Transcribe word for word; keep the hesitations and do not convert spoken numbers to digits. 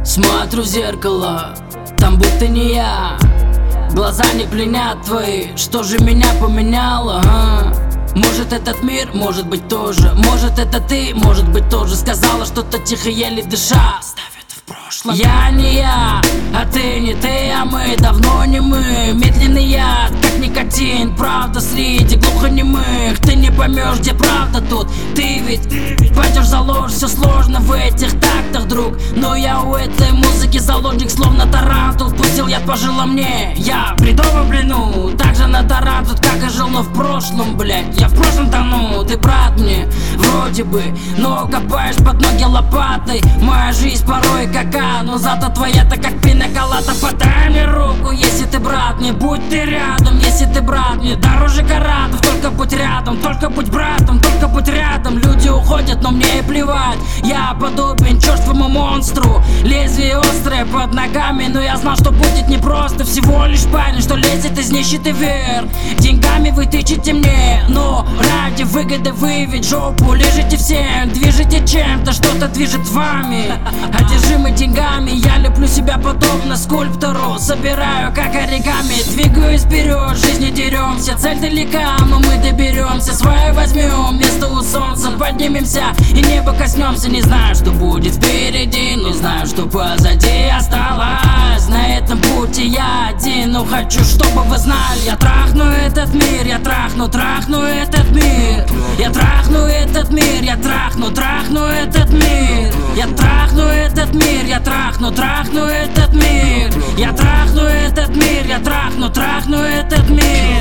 Смотрю в зеркало, там будто не я. Глаза не пленят твои, что же меня поменяло, а? Может этот мир, может быть тоже. Может это ты, может быть тоже. Сказала что-то тихо, еле дыша. Ставит в прошлом. Я не я, а ты не ты, а мы давно не мы. Медленный яд, как никотин. Правда среди глухонемых. Ты не поймешь, где правда тут. Ты ведь пойдешь за ложь, все сложно в этих тактах, друг. Но я у этой музыки заложник, словно тарантул. Пустил яд по жилам мне. Я в бредовом плену, так же на таран тут, как и жил, но в прошлом, блять. Я в прошлом тону, ты брат мне, вроде бы, но копаешь под ноги лопатой. Моя жизнь порой кака, но зато твоя-то как пинаколада. Подай мне руку, если ты брат мне, будь ты рядом, если ты брат мне. Дороже каратов, только будь рядом, только будь братом, только будь рядом. Люди уходят, но мне и плевать. Я подобен черствому монстру, лезвие острое под ногами. Но я знал, что будет непросто. Всего лишь парень, что лезет из нищеты вверх. Деньгами вы тычете мне, но ради выгоды вы ведь жопу лежите всем. Движете чем-то, что-то движет вами. Одержимый деньгами, я леплю себя подобно скульптору. Собираю как оригами, двигаюсь вперед, жизни деремся. Цель далека, но мы доберемся. Свое возьмем, место у солнца, поднимемся и небо коснемся. Не знаю, что будет впереди, не знаю, что позади осталось. На этом пути я один, но хочу, чтобы вы знали. Я трахну этот мир, я трахну, трахну этот мир. Я трахну этот мир, я трахну, трахну этот мир. Я трахну этот мир, я трахну, трахну этот мир. Я трахну этот мир, я трахну, трахну этот мир.